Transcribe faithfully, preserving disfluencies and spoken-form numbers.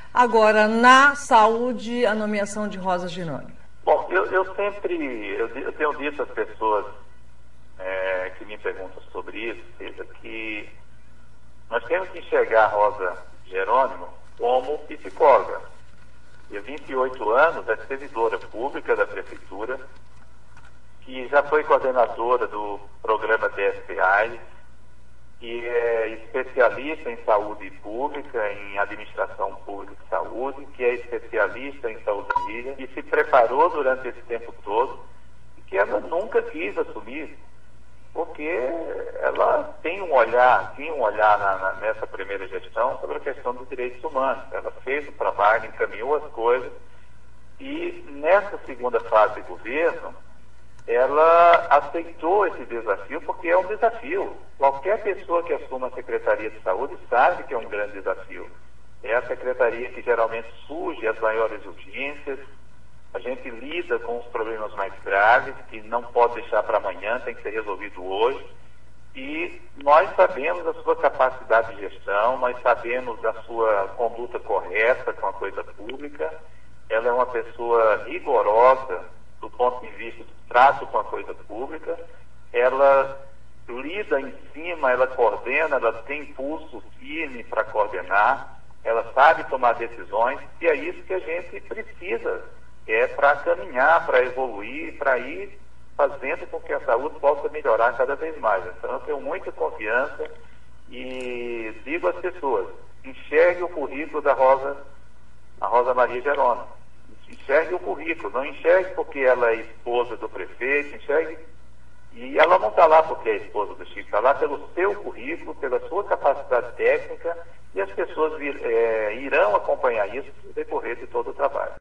Agora, na saúde, a nomeação de Rosa Jerônimo. Bom, eu, eu sempre, eu, eu tenho dito às pessoas é, que me perguntam sobre isso, seja, que nós temos que enxergar a Rosa Jerônimo como psicóloga. E há vinte e oito anos é servidora pública da Prefeitura, que já foi coordenadora do programa D S P A I, que é especialista em saúde pública, em administração pública de saúde, que é especialista em saúde da família, e se preparou durante esse tempo todo, e que ela nunca quis assumir, porque ela tem um olhar, tinha um olhar na, na, nessa primeira gestão sobre a questão dos direitos humanos. Ela fez o trabalho, encaminhou as coisas, e nessa segunda fase de governo, ela aceitou esse desafio, porque é um desafio. Qualquer pessoa que assuma a Secretaria de Saúde sabe que é um grande desafio. É a secretaria que geralmente surge as maiores urgências, a gente lida com os problemas mais graves, que não pode deixar para amanhã, tem que ser resolvido hoje. E nós sabemos a sua capacidade de gestão, nós sabemos a sua conduta correta com a coisa pública. Ela é uma pessoa rigorosa do ponto de vista do trato com a coisa pública. Ela lida em cima, ela coordena, ela tem impulso firme para coordenar, ela sabe tomar decisões, e é isso que a gente precisa, é para caminhar, para evoluir, para ir fazendo com que a saúde possa melhorar cada vez mais. Então eu tenho muita confiança e digo às pessoas, enxergue o currículo da Rosa, a Rosa Maria Jerônimo. Enxergue o currículo, não enxergue porque ela é esposa do prefeito, enxergue. E ela não está lá porque é esposa do Chico, está lá pelo seu currículo, pela sua capacidade técnica, e as pessoas vir, é, irão acompanhar isso no decorrer de todo o trabalho.